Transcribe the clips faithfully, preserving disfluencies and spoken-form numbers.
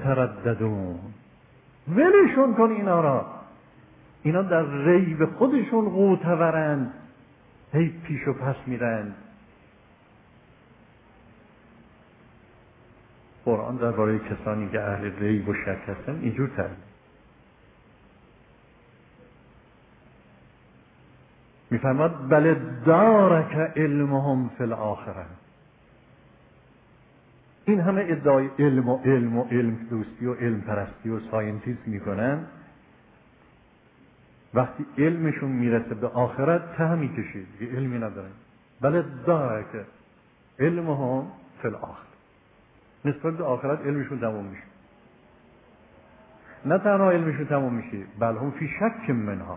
یترددون. ولشون کن اینا را، اینا در ریب خودشون غوطه‌ورند، هی پیش و پس میرند. قرآن درباره کسانی که اهل ریب و شک هستن اینجور تعریف میفرماد بل دارک علمهم فی الاخره. این همه ادعای علم و علم و علم دوستی و علم پرستی و ساینتیست میکنن، وقتی علمشون میرسه به آخرت ته میکشید که علمی ندارن. بل دارک علمهم فی الاخره، نسبت به آخرت علمشون تموم میشه. نه تنها علمشون تموم میشه، بل هم فی شک منها.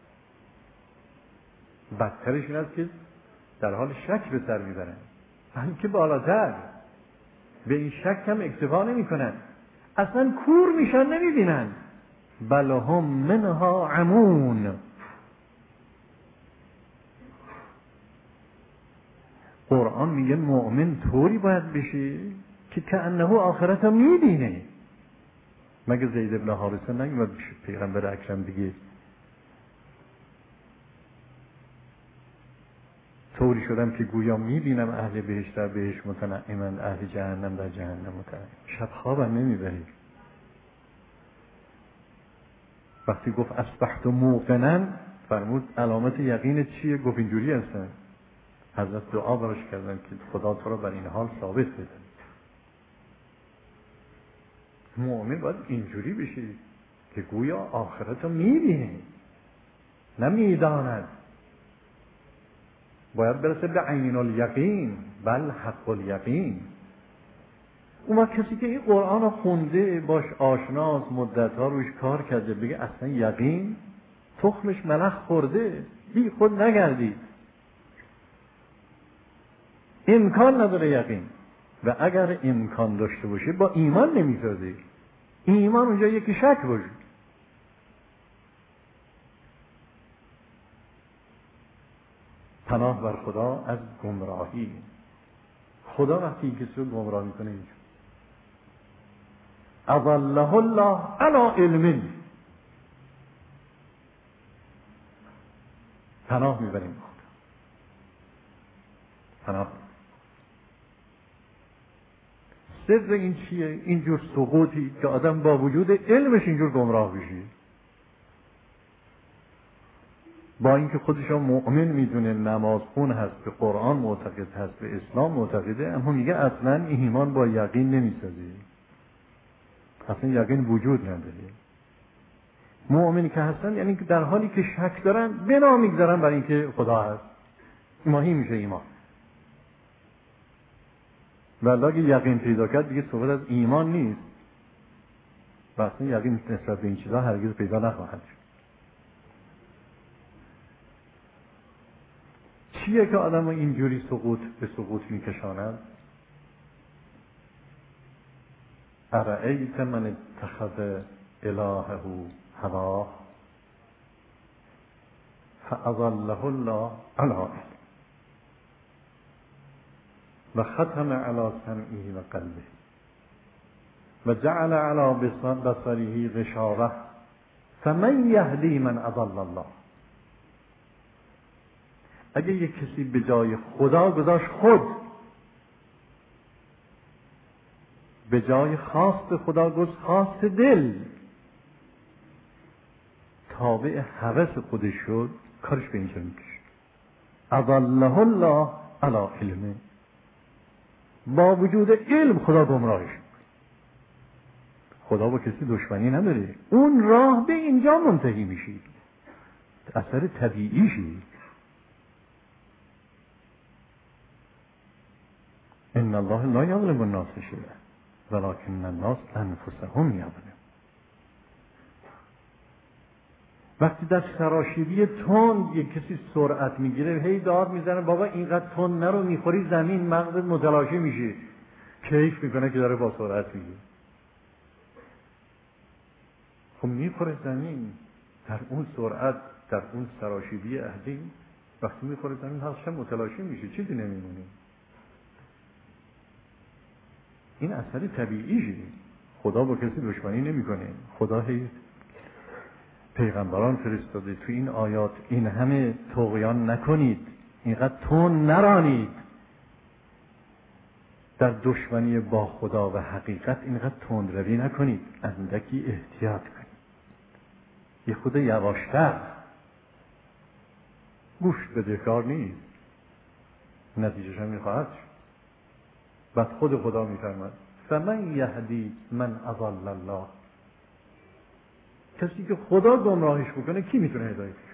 بدترش این است که در حال شک به سر میبرن، بلکه بالاتر به این شک هم اکتفا نمی کنن، اصلا کور میشن نمیبینن. بل هم منها عمون. قرآن میگه مؤمن طوری باید بشه که کأنه آخرت هم میبینه. مگه زید ابن حارثه نمیاد بشه پیغمبر اکرم دیگه طوری شدم که گویا میبینم اهل بهشت در بهشت متنعمند، اهل جهنم در جهنم متنعم. شب خوابم نمیبری. وقتی گفت اصبحت موقنا، فرمود علامت یقین چیه؟ گفت اینجوری هستن. حضرت دعا براش کردن که خدا تو را بر این حال ثابت بده. مؤمن باید اینجوری بشه که گویا آخرت رو میبینه، نمیداند. باید برسه به عین الیقین، بل حق الیقین. اون وقت کسی که این قرآن رو خونده، باش آشناست، مدتها روش کار کرده، بگه اصلا یقین تخمش ملخ خورده، بی خود نگردید. امکان نداره یقین، و اگر امکان داشته باشه با ایمان نمیسازه. ایمان اونجا یکی شک باشه. پناه بر خدا از گمراهی. خدا وقتی این کسی رو گمراه میکنه اینجا اضله الله علی علم، پناه میبریم خدا. پناه. سر این چیه؟ اینجور سقوطی که آدم با وجود علمش اینجور گمراه بشه، با اینکه خودش مؤمن میدونه، نماز خون هست، به قرآن معتقد هست، به اسلام معتقده، اما میگه اصلا ایمان با یقین نمیسازه، اصلا یقین وجود نداره. مؤمنی که هستن یعنی که در حالی که شک دارن بنا میگذارن برای اینکه خدا هست. ماهی میشه ایمان. ولی اگه یقین پیدا کرد دیگه صحبت از ایمان نیست، و اصلا یقین نسبت به این چیزها هرگز پیدا نخواهد شد. چیه که آدم اینجوری سقوط به سقوط میکشاند؟ ارأیت من اتخذ الهه هواه فاضله الله علی علم و ختم علی سمعه و قلبه و جعل علی بصره غشاوة فمن یهدی من اضل الله. اگه یک کسی به جای خدا گذاشت خود، به جای خواست خدا گذاشت خواست دل، تابع هوس خودش شد، کارش به اینجا میکشه. اضله الله علی علم. با وجود علم خدا گمراهش. خدا با کسی دشمنی نداره، اون راه به اینجا منتهی میشه، اثر طبیعیشی. ان الله لا یظلم الناس شیئا ولکن الناس انفسهم یظلمون. وقتی در سراشیبی تند یک کسی سرعت میگیره، هی داد میزنه بابا اینقدر تند نرو، میخوری زمین، مغزت متلاشی میشه، کیف میکنه که داره با سرعت میگه. خب میخوره زمین در اون سرعت، در اون سراشیبی اهلی، وقتی میخوره زمین هرچند متلاشی میشه، چیزی نمیمونه. این اثر طبیعیه. خدا با کسی دشمنی نمیکنه. خدا هی پیغمبران فرستاده تو این آیات این همه طغیان نکنید، اینقدر تون نرانید، در دشمنی با خدا و حقیقت اینقدر تندروی نکنید، اندکی احتیاط کنید، یه خود یواشتر. گوش بده کار نیست، نتیجهش هم میخواهد شد. بعد خود خدا میفرماد فمن یهدی من اضل الله، کسی که خدا گمراهش بکنه کی میتونه هدایتش کنه؟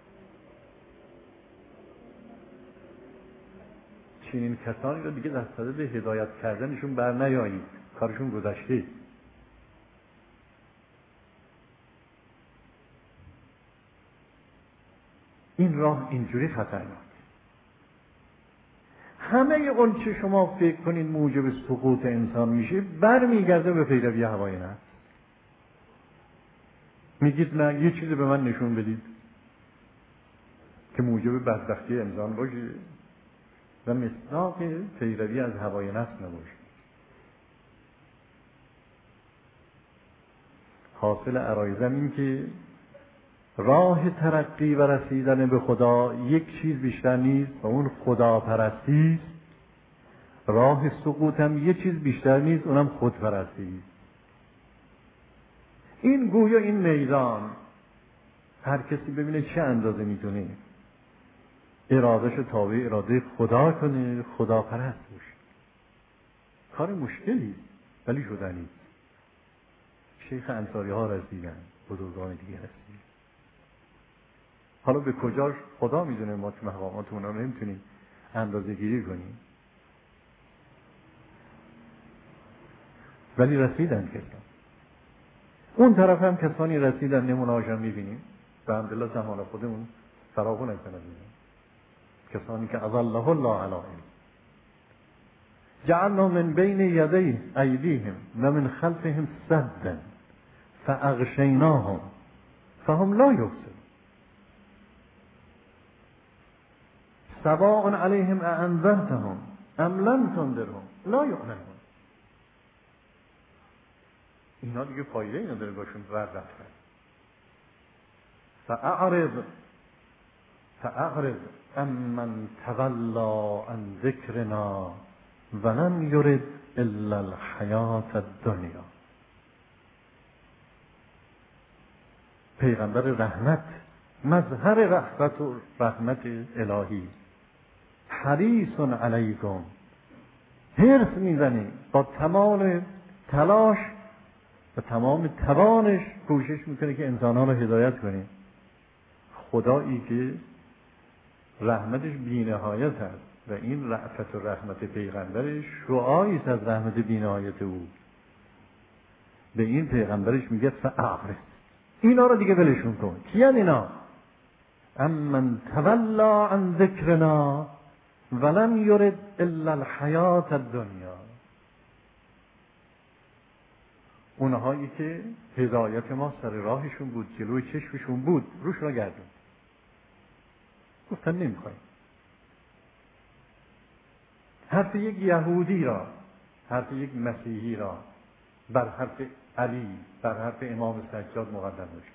چنین کسانی رو دیگه در صدد هدایت کردنشون بر نیایید، کارشون گذشته. این راه اینجوری خطرناک. همه اون چه شما فکر کنین موجب سقوط انسان میشه برمیگرده به پیروی هوای نفس. میگید نه یه چیزی به من نشون بدید که موجب بدبختی انسان باشه و مصداق پیروی از هوای نفس نباشه. حاصل عرایزم این که راه ترقی و رسیدن به خدا یک چیز بیشتر نیست و اون خداپرستی است. راه سقوط هم یک چیز بیشتر نیست، اونم خودپرستی است. این گویا این میدان هر کسی ببینه چه اندازه میتونه ارادهش تابع اراده خدا کنه، خدا پرست باشه. کار مشکلی ولی شدنی. شیخ انصاری ها رسیدن، بزرگان دیگه رسیدن. حالا به کجاش خدا میدونه، ما تو مقامات اونا نمیتونیم اندازه گیری کنیم، ولی رسیدن کسان. اون طرف هم کسانی رسیدن، نمونه هاشم میبینیم به الحمدلله زمان خودمون فراغون نکنه بودن. کسانی که اضله الله علی علم جعلنا من بین یدی ایدیهم و من خلفهم سدا فاغشیناهم فهم لا یبصرون سواء علیهم اانذرتهم ام لم تنذرهم لا یؤمنون. اینا دیگه فایده اینا داره باشون رد رفتن. فاعرض فاعرض امن تولا عن ذکرنا ولم یرد الا الحیات الدنیا. پیغمبر رحمت، مظهر رحمت و رحمت الهی، حریص علیکم، حرص میزنه با تمام تلاش و تمام توانش کوشش میکنه که انسانان رو هدایت کنه. خدایی که رحمتش بی‌نهایت هست و این رأفت و رحمت پیغمبرش شعاعی است از رحمت بی‌نهایت او. به این پیغمبرش میگه فاعرض، اینا رو دیگه ولشون کن. کیان اینا؟ امن تولا عن ذکرنا ولم یرد الا الحیات الدنیا. اونهایی که هدایت ما سر راهشون بود، جلوی چشمشون بود، روش را گردون، گفتن نمیخوایم. حرف یک یهودی را، حرف یک مسیحی را بر حرف علی، بر حرف امام سجاد مقدم داشت.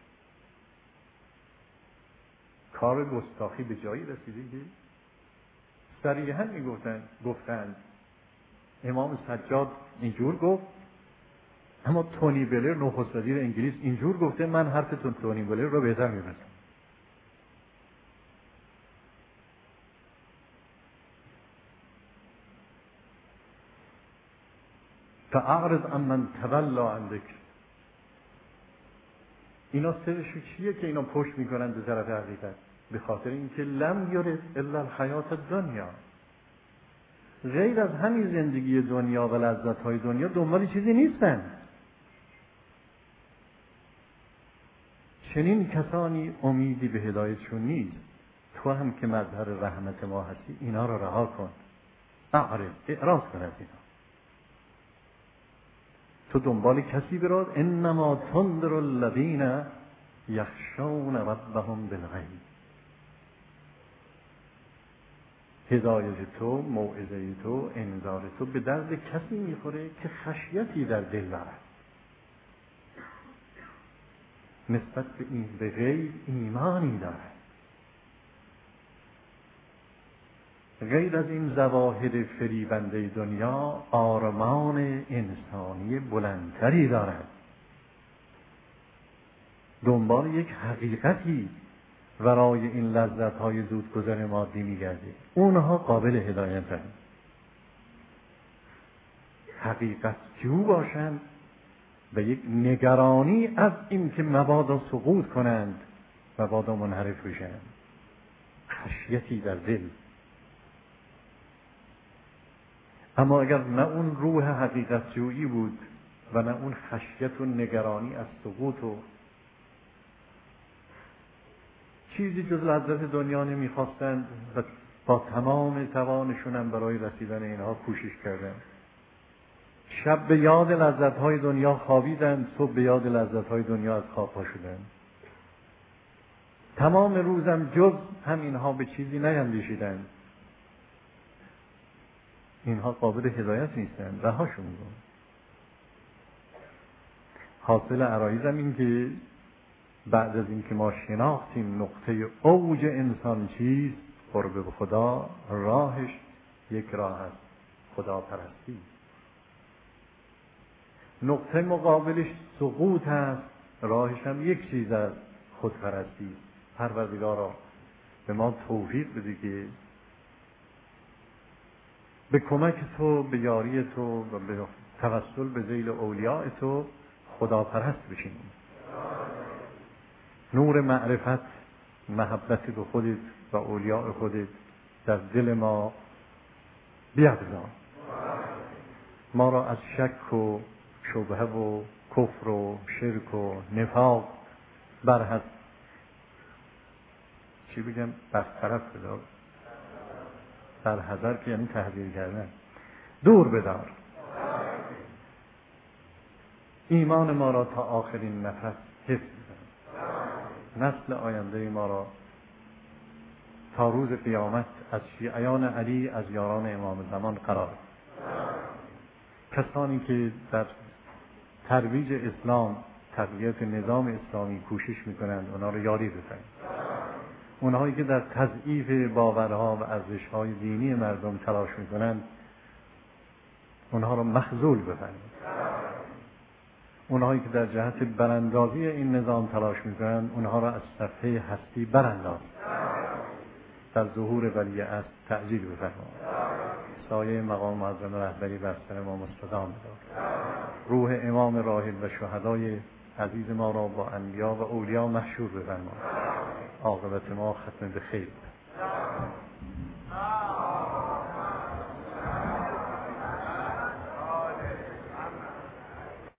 کار گستاخی به جایی رسیده که صریحا میگفتن گفتن امام سجاد اینجور گفت، اما تونی بلر نخست وزیر انگلیس اینجور گفته، من حرف تونی بلر رو بهتر می‌پسندم. فاعرض عمن تولا عن ذکر. اینا سرش چیه که اینا پشت میکنن به طرف حقیقت؟ به خاطر اینکه لم یرد الا الحیات الدنیا، غیر از همین زندگی دنیا و لذت‌های دنیا دنبال چیزی نیستن. چنین کسانی امیدی به هدایتشون نیست. تو هم که مظهر رحمت ما هستی اینا رو رها کن، اعرض، اعراض کن از اینا. تو دنبال کسی برو، انما تنذر الذین یخشون ربهم بالغیب. هدایت تو، موعظه تو، انذار تو به درد کسی میخوره که خشیتی در دل دارد. نسبت به این به غیب ایمانی دارد. غیر از این ظواهر فریبنده دنیا آرمان انسانی بلندتری دارد. دنبال یک حقیقتی ورای این لذت‌های زودگذر مادی می‌گرده. اونها قابل هدایت‌اند. حقیقت جو باشند و یک نگرانی از این که مبادا سقوط کنند، مبادا منحرف بشند. خشیتی در دل. اما اگر نه اون روح حقیقت جویی بود و نه اون خشیت و نگرانی از سقوط و چیزی جز لذت دنیا نمیخواستند و با تمام توانشون هم برای رسیدن اینها کوشش کردند. شب به یاد لذت‌های دنیا خوابیدند، صبح به یاد لذت‌های دنیا از خواب پا شدند. تمام روزم جز هم اینها به چیزی نیندیشیدند. اینها قابل هدایت نیستند، رهاشون کن. حاصل عرایزم این که بعد از اینکه ما شناختیم نقطه اوج انسان چیست، قرب به خدا، راهش یک راه است، خدا پرستی. نقطه مقابلش سقوط است، راهش هم یک چیز است، خودپرستی. پروردگارا به ما توفیق بده که به کمک تو، به یاری تو و به توسل به ذیل اولیاء تو خداپرست بشیم. نور معرفت، محبت به خودت و اولیاء خودت در دل ما بیفزا. ما را از شک و شبهه و کفر و شرک و نفاق برحض چی بگم برطرف بدار، در حذر که یعنی تحذیر کردن، دور بدار. ایمان ما را تا آخرین نفس حفظ کن. نسل آینده ما را تا روز قیامت از شیعیان علی، از یاران امام زمان قرار. کسانی که در ترویج اسلام، تقویت نظام اسلامی کوشش میکنند، اونا رو یاری بفرمایید. اونهایی که در تضعیف باورها و ارزش‌های دینی مردم تلاش میکنند، اونها رو مخذول بفرمایید. اونهایی که در جهت براندازی این نظام تلاش میکنند، اونها را از صفحه هستی برانداز. در ظهور ولیعصر تعجیل بفرمایید. سایه مقام معظم رهبری بر سر ما مستدام بدار. روح امام راحل و شهدای عزیز ما را با انبیا و اولیا محشور بفرمایید. عاقبت ما ختم به خیر.